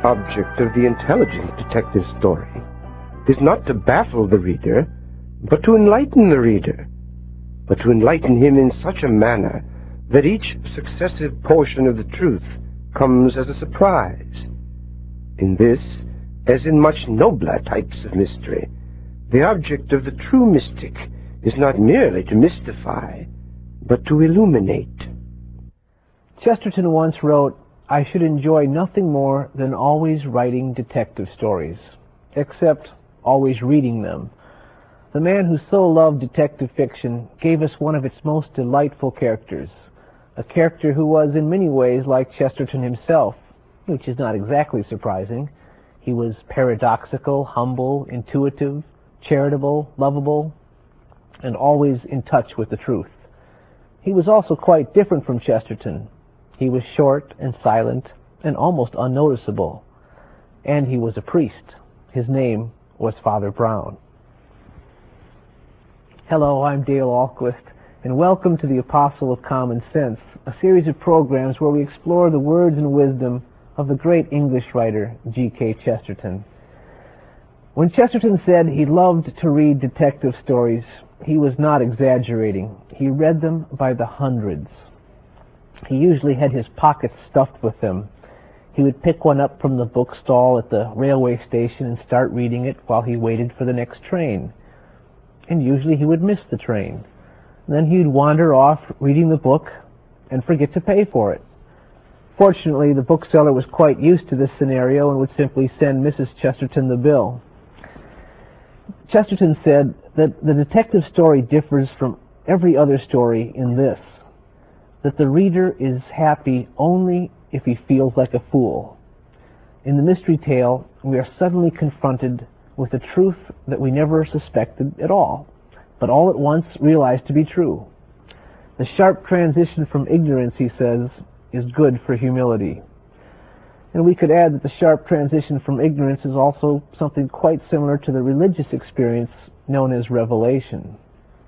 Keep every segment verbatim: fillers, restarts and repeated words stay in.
object of the intelligent detective story is not to baffle the reader, but to enlighten the reader, but to enlighten him in such a manner that each successive portion of the truth comes as a surprise. In this, as in much nobler types of mystery, the object of the true mystic is not merely to mystify, but to illuminate. Chesterton once wrote, "I should enjoy nothing more than always writing detective stories, except always reading them." The man who so loved detective fiction gave us one of its most delightful characters, a character who was in many ways like Chesterton himself, which is not exactly surprising. He was paradoxical, humble, intuitive, charitable, lovable, and always in touch with the truth. He was also quite different from Chesterton. He was short and silent and almost unnoticeable. And he was a priest. His name was Father Brown. Hello, I'm Dale Ahlquist, and welcome to the Apostle of Common Sense, a series of programs where we explore the words and wisdom of the great English writer G K Chesterton. When Chesterton said he loved to read detective stories, he was not exaggerating. He read them by the hundreds. He usually had his pockets stuffed with them. He would pick one up from the bookstall at the railway station and start reading it while he waited for the next train. And usually he would miss the train. And then he would wander off reading the book and forget to pay for it. Fortunately, the bookseller was quite used to this scenario and would simply send Missus Chesterton the bill. Chesterton said that the detective story differs from every other story in this, that the reader is happy only if he feels like a fool. In the mystery tale, we are suddenly confronted with a truth that we never suspected at all, but all at once realized to be true. The sharp transition from ignorance, he says, is good for humility. And we could add that the sharp transition from ignorance is also something quite similar to the religious experience known as revelation.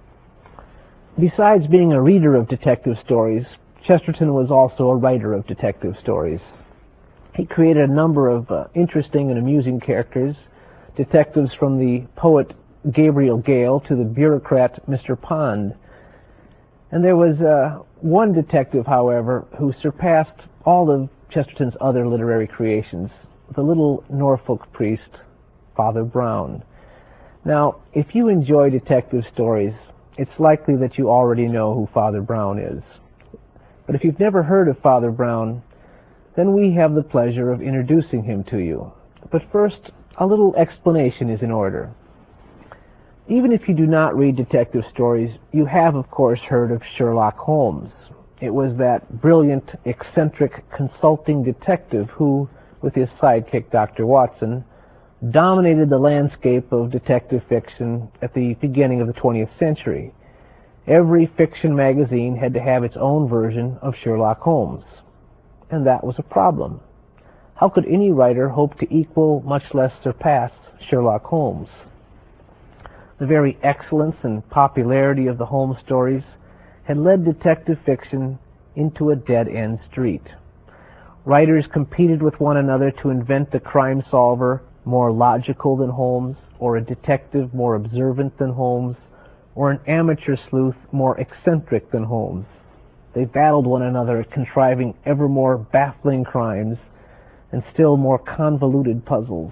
Besides being a reader of detective stories, Chesterton was also a writer of detective stories. He created a number of uh, interesting and amusing characters, detectives from the poet Gabriel Gale to the bureaucrat Mister Pond. And there was uh, one detective, however, who surpassed all of Chesterton's other literary creations, the little Norfolk priest, Father Brown. Now, if you enjoy detective stories, it's likely that you already know who Father Brown is. But if you've never heard of Father Brown, then we have the pleasure of introducing him to you. But first, a little explanation is in order. Even if you do not read detective stories, you have, of course, heard of Sherlock Holmes. It was that brilliant, eccentric, consulting detective who, with his sidekick Doctor Watson, dominated the landscape of detective fiction at the beginning of the twentieth century. Every fiction magazine had to have its own version of Sherlock Holmes. And that was a problem. How could any writer hope to equal, much less surpass, Sherlock Holmes? The very excellence and popularity of the Holmes stories had led detective fiction into a dead-end street. Writers competed with one another to invent a crime solver more logical than Holmes, or a detective more observant than Holmes, or an amateur sleuth more eccentric than Holmes. They battled one another at contriving ever more baffling crimes and still more convoluted puzzles.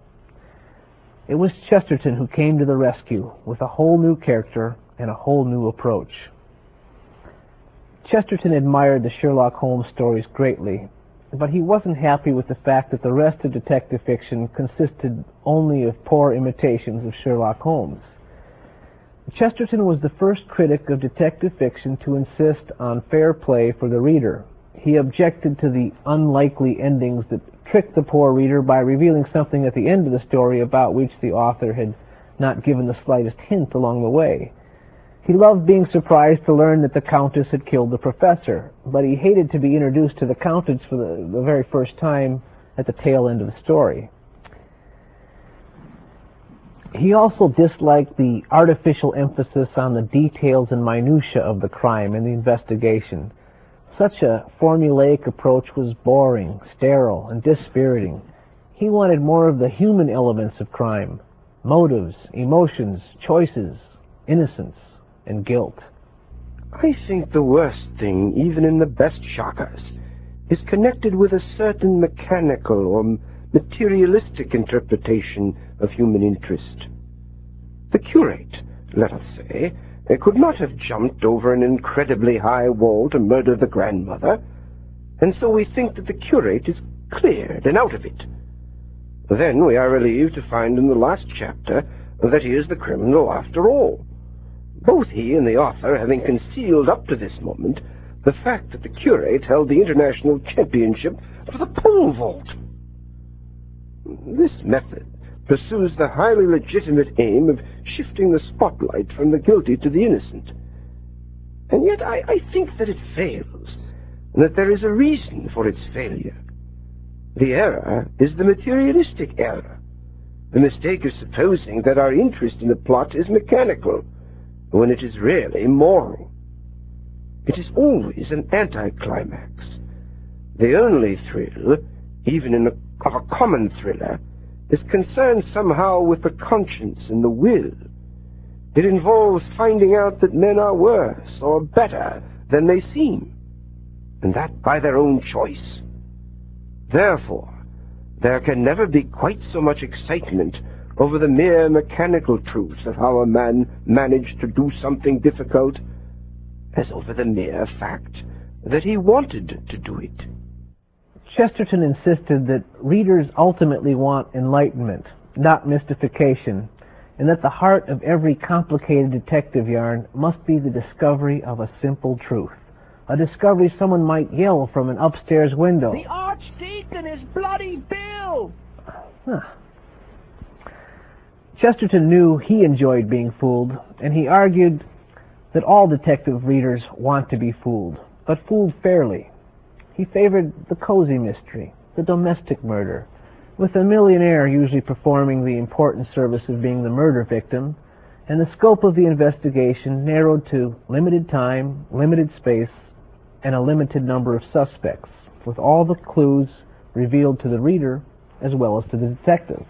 It was Chesterton who came to the rescue with a whole new character and a whole new approach. Chesterton admired the Sherlock Holmes stories greatly, but he wasn't happy with the fact that the rest of detective fiction consisted only of poor imitations of Sherlock Holmes. Chesterton was the first critic of detective fiction to insist on fair play for the reader. He objected to the unlikely endings that tricked the poor reader by revealing something at the end of the story about which the author had not given the slightest hint along the way. He loved being surprised to learn that the Countess had killed the professor, but he hated to be introduced to the Countess for the, the very first time at the tail end of the story. He also disliked the artificial emphasis on the details and minutiae of the crime and the investigation. Such a formulaic approach was boring, sterile, and dispiriting. He wanted more of the human elements of crime: motives, emotions, choices, innocence, and guilt. I think the worst thing, even in the best shockers, is connected with a certain mechanical or materialistic interpretation of human interest. The curate, let us say, could not have jumped over an incredibly high wall to murder the grandmother, and so we think that the curate is cleared and out of it. Then we are relieved to find in the last chapter that he is the criminal after all, both he and the author having concealed up to this moment the fact that the curate held the international championship for the pole vault. This method pursues the highly legitimate aim of shifting the spotlight from the guilty to the innocent. And yet I, I think that it fails, and that there is a reason for its failure. The error is the materialistic error. The mistake is supposing that our interest in the plot is mechanical, when it is really moral. It is always an anticlimax. The only thrill, even in a, of a common thriller, is concerned somehow with the conscience and the will. It involves finding out that men are worse or better than they seem, and that by their own choice. Therefore, there can never be quite so much excitement over the mere mechanical truth of how a man managed to do something difficult as over the mere fact that he wanted to do it. Chesterton insisted that readers ultimately want enlightenment, not mystification, and that the heart of every complicated detective yarn must be the discovery of a simple truth, a discovery someone might yell from an upstairs window. The Archdeacon is bloody Bill! Huh. Chesterton knew he enjoyed being fooled, and he argued that all detective readers want to be fooled, but fooled fairly. He favored the cozy mystery, the domestic murder, with a millionaire usually performing the important service of being the murder victim, and the scope of the investigation narrowed to limited time, limited space, and a limited number of suspects, with all the clues revealed to the reader as well as to the detective.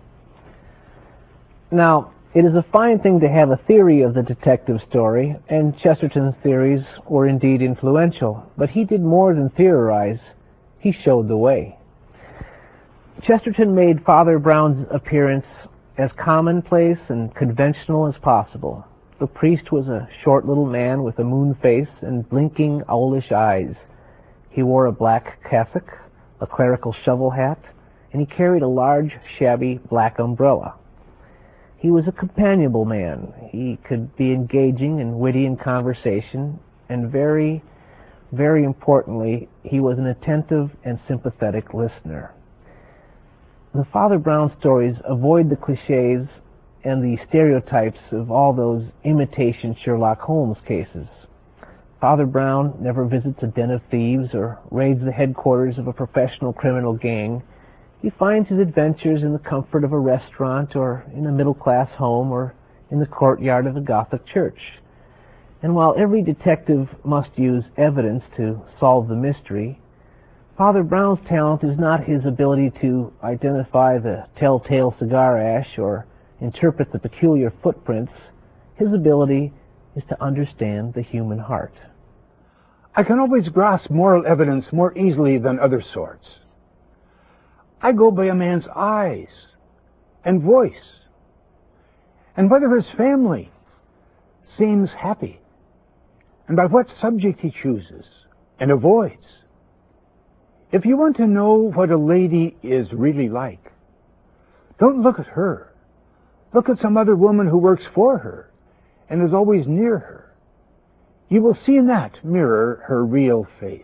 Now, it is a fine thing to have a theory of the detective story, and Chesterton's theories were indeed influential, but he did more than theorize. He showed the way. Chesterton made Father Brown's appearance as commonplace and conventional as possible. The priest was a short little man with a moon face and blinking owlish eyes. He wore a black cassock, a clerical shovel hat, and he carried a large, shabby black umbrella. He was a companionable man. He could be engaging and witty in conversation, and very, very importantly, he was an attentive and sympathetic listener. The Father Brown stories avoid the cliches and the stereotypes of all those imitation Sherlock Holmes cases. Father Brown never visits a den of thieves or raids the headquarters of a professional criminal gang. He finds his adventures in the comfort of a restaurant or in a middle-class home or in the courtyard of a Gothic church. And while every detective must use evidence to solve the mystery, Father Brown's talent is not his ability to identify the telltale cigar ash or interpret the peculiar footprints. His ability is to understand the human heart. I can always grasp moral evidence more easily than other sorts. I go by a man's eyes and voice, and whether his family seems happy, and by what subject he chooses and avoids. If you want to know what a lady is really like, don't look at her. Look at some other woman who works for her and is always near her. You will see in that mirror her real face.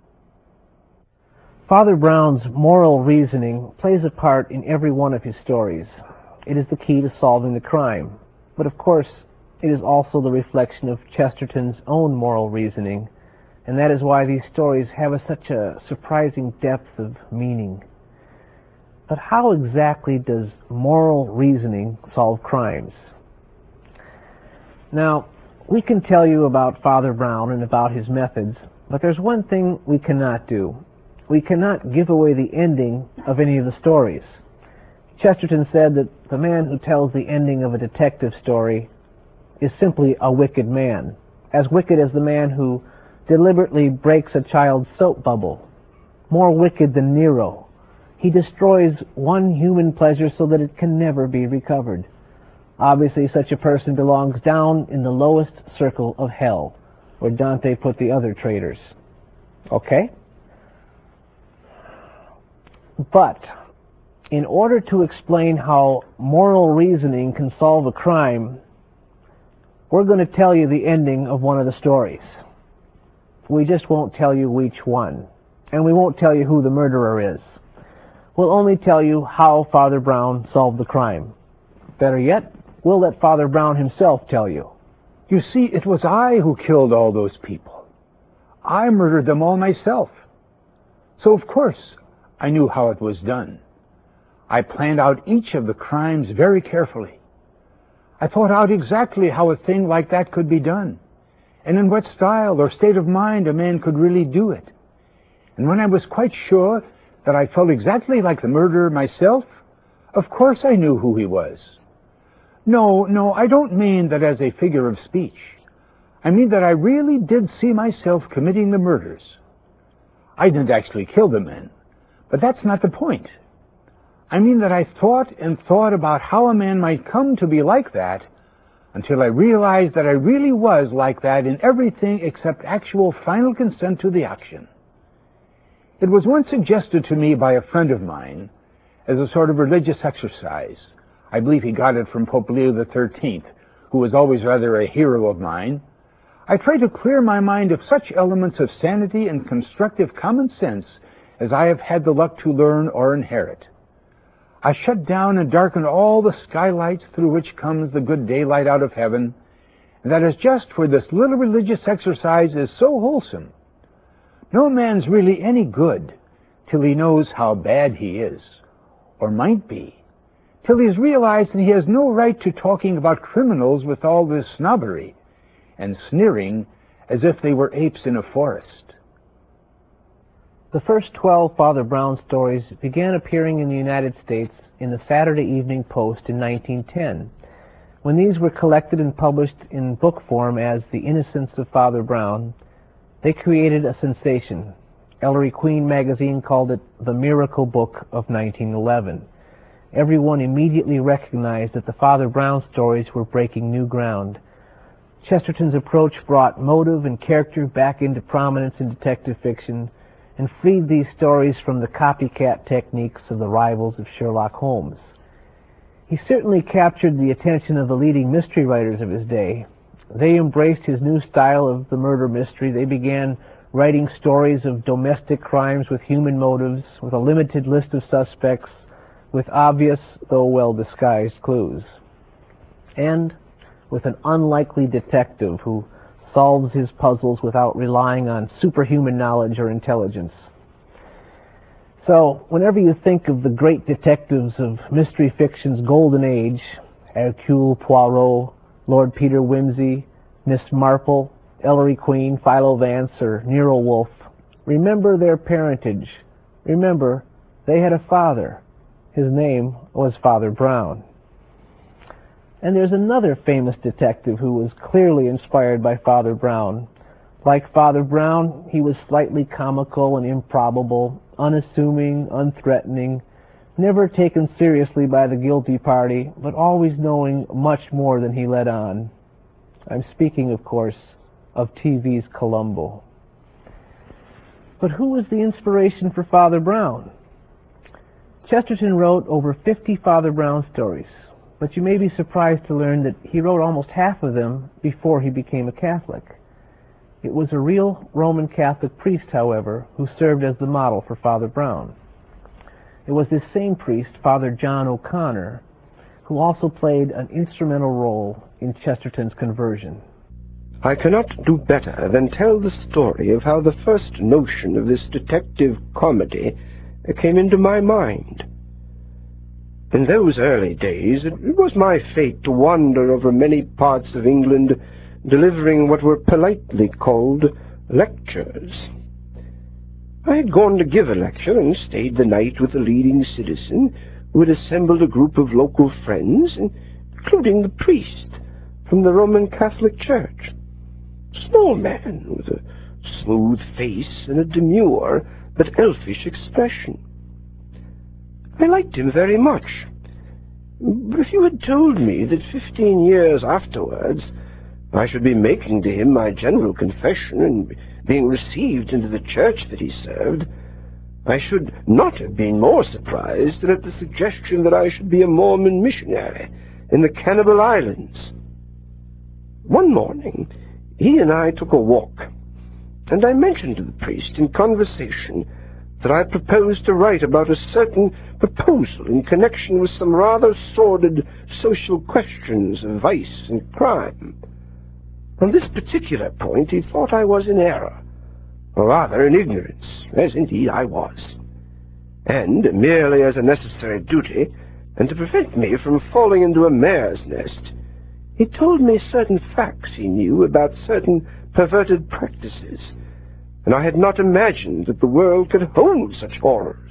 Father Brown's moral reasoning plays a part in every one of his stories. It is the key to solving the crime. But of course, it is also the reflection of Chesterton's own moral reasoning, and that is why these stories have a, such a surprising depth of meaning. But how exactly does moral reasoning solve crimes? Now, we can tell you about Father Brown and about his methods, but there's one thing we cannot do. We cannot give away the ending of any of the stories. Chesterton said that the man who tells the ending of a detective story is simply a wicked man, as wicked as the man who deliberately breaks a child's soap bubble, more wicked than Nero. He destroys one human pleasure so that it can never be recovered. Obviously, such a person belongs down in the lowest circle of hell, where Dante put the other traitors. Okay? But in order to explain how moral reasoning can solve a crime, we're going to tell you the ending of one of the stories. We just won't tell you which one. And we won't tell you who the murderer is. We'll only tell you how Father Brown solved the crime. Better yet, we'll let Father Brown himself tell you. You see, it was I who killed all those people. I murdered them all myself. So, of course, I knew how it was done. I planned out each of the crimes very carefully. I thought out exactly how a thing like that could be done, and in what style or state of mind a man could really do it. And when I was quite sure that I felt exactly like the murderer myself, of course I knew who he was. No, no, I don't mean that as a figure of speech. I mean that I really did see myself committing the murders. I didn't actually kill the men, but that's not the point. I mean that I thought and thought about how a man might come to be like that until I realized that I really was like that in everything except actual final consent to the action. It was once suggested to me by a friend of mine as a sort of religious exercise. I believe he got it from Pope Leo the thirteenth, who was always rather a hero of mine. I try to clear my mind of such elements of sanity and constructive common sense as I have had the luck to learn or inherit. I shut down and darken all the skylights through which comes the good daylight out of heaven, and that is just where this little religious exercise is so wholesome. No man's really any good till he knows how bad he is, or might be, till he's realized that he has no right to talking about criminals with all this snobbery and sneering as if they were apes in a forest. The first twelve Father Brown stories began appearing in the United States in the Saturday Evening Post in nineteen ten. When these were collected and published in book form as The Innocents of Father Brown, they created a sensation. Ellery Queen magazine called it the Miracle Book of nineteen eleven. Everyone immediately recognized that the Father Brown stories were breaking new ground. Chesterton's approach brought motive and character back into prominence in detective fiction and freed these stories from the copycat techniques of the rivals of Sherlock Holmes. He certainly captured the attention of the leading mystery writers of his day. They embraced his new style of the murder mystery. They began writing stories of domestic crimes with human motives, with a limited list of suspects, with obvious, though well-disguised, clues. And with an unlikely detective who solves his puzzles without relying on superhuman knowledge or intelligence. So, whenever you think of the great detectives of mystery fiction's golden age, Hercule Poirot, Lord Peter Wimsey, Miss Marple, Ellery Queen, Philo Vance, or Nero Wolfe, remember their parentage. Remember, they had a father. His name was Father Brown. And there's another famous detective who was clearly inspired by Father Brown. Like Father Brown, he was slightly comical and improbable, unassuming, unthreatening, never taken seriously by the guilty party, but always knowing much more than he let on. I'm speaking, of course, of T V's Columbo. But who was the inspiration for Father Brown? Chesterton wrote over fifty Father Brown stories, but you may be surprised to learn that he wrote almost half of them before he became a Catholic. It was a real Roman Catholic priest, however, who served as the model for Father Brown. It was this same priest, Father John O'Connor, who also played an instrumental role in Chesterton's conversion. I cannot do better than tell the story of how the first notion of this detective comedy came into my mind. In those early days, it was my fate to wander over many parts of England, delivering what were politely called lectures. I had gone to give a lecture and stayed the night with a leading citizen who had assembled a group of local friends, including the priest from the Roman Catholic Church. A small man with a smooth face and a demure but elfish expression. I liked him very much, but if you had told me that fifteen years afterwards I should be making to him my general confession and being received into the church that he served, I should not have been more surprised than at the suggestion that I should be a Mormon missionary in the Cannibal Islands. One morning, he and I took a walk, and I mentioned to the priest in conversation that I proposed to write about a certain proposal in connection with some rather sordid social questions of vice and crime. On this particular point, he thought I was in error, or rather in ignorance, as indeed I was. And, merely as a necessary duty, and to prevent me from falling into a mare's nest, he told me certain facts he knew about certain perverted practices, and I had not imagined that the world could hold such horrors.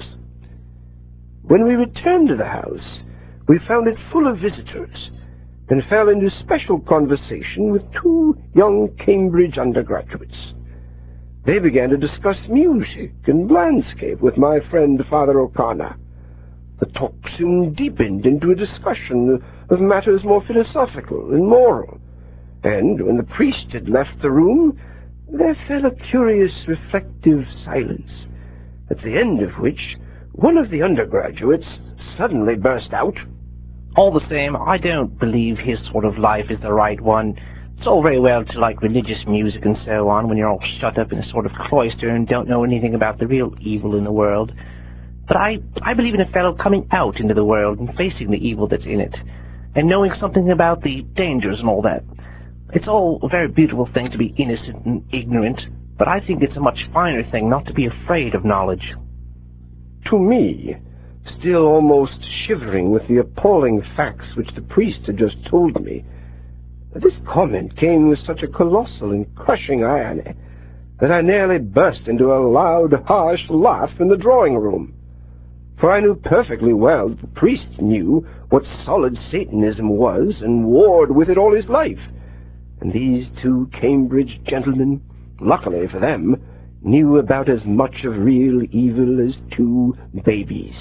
When we returned to the house, we found it full of visitors, and fell into special conversation with two young Cambridge undergraduates. They began to discuss music and landscape with my friend Father O'Connor. The talk soon deepened into a discussion of matters more philosophical and moral, and when the priest had left the room, there fell a curious reflective silence, at the end of which one of the undergraduates suddenly burst out, "All the same, I don't believe his sort of life is the right one. It's all very well to like religious music and so on when you're all shut up in a sort of cloister and don't know anything about the real evil in the world. But I, I believe in a fellow coming out into the world and facing the evil that's in it, and knowing something about the dangers and all that. It's all a very beautiful thing to be innocent and ignorant, but I think it's a much finer thing not to be afraid of knowledge." To me, still almost shivering with the appalling facts which the priest had just told me, this comment came with such a colossal and crushing irony that I nearly burst into a loud, harsh laugh in the drawing room. For I knew perfectly well that the priest knew what solid Satanism was and warred with it all his life, and these two Cambridge gentlemen, luckily for them, knew about as much of real evil as two babies.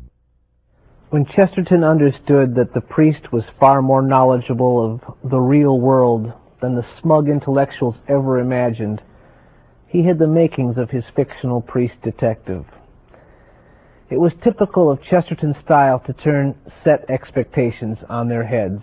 When Chesterton understood that the priest was far more knowledgeable of the real world than the smug intellectuals ever imagined, he had the makings of his fictional priest detective. It was typical of Chesterton's style to turn set expectations on their heads.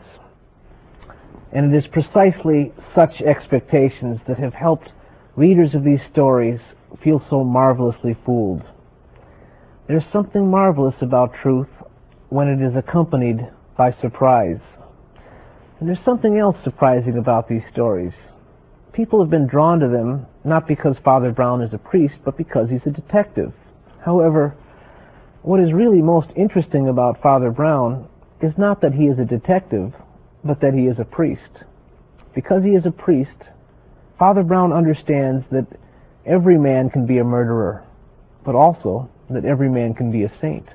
And it is precisely such expectations that have helped readers of these stories feel so marvelously fooled. There's something marvelous about truth when it is accompanied by surprise. And there's something else surprising about these stories. People have been drawn to them not because Father Brown is a priest, but because he's a detective. However, what is really most interesting about Father Brown is not that he is a detective, but that he is a priest. Because he is a priest, Father Brown understands that every man can be a murderer, but also that every man can be a saint.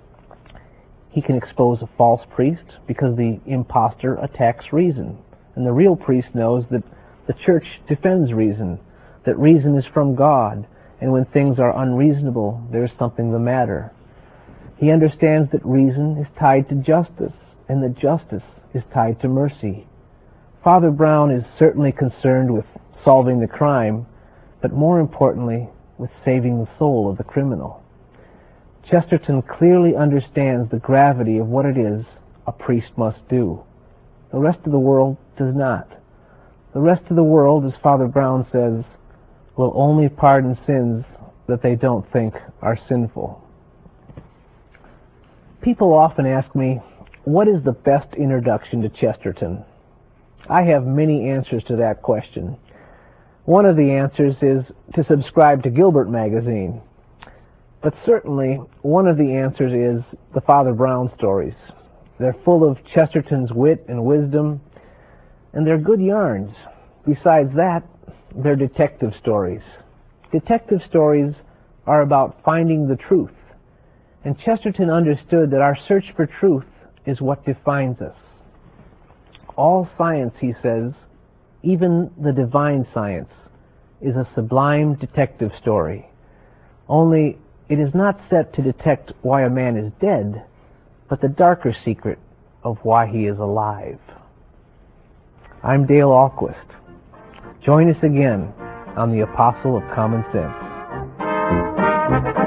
He can expose a false priest because the impostor attacks reason, and the real priest knows that the church defends reason, that reason is from God, and when things are unreasonable, there is something the matter. He understands that reason is tied to justice, and that justice is tied to mercy. Father Brown is certainly concerned with solving the crime, but more importantly, with saving the soul of the criminal. Chesterton clearly understands the gravity of what it is a priest must do. The rest of the world does not. The rest of the world, as Father Brown says, will only pardon sins that they don't think are sinful. People often ask me, what is the best introduction to Chesterton? I have many answers to that question. One of the answers is to subscribe to Gilbert magazine. But certainly, one of the answers is the Father Brown stories. They're full of Chesterton's wit and wisdom, and they're good yarns. Besides that, they're detective stories. Detective stories are about finding the truth. And Chesterton understood that our search for truth is what defines us. All science, he says, even the divine science, is a sublime detective story. Only it is not set to detect why a man is dead, but the darker secret of why he is alive. I'm Dale Ahlquist. Join us again on The Apostle of Common Sense.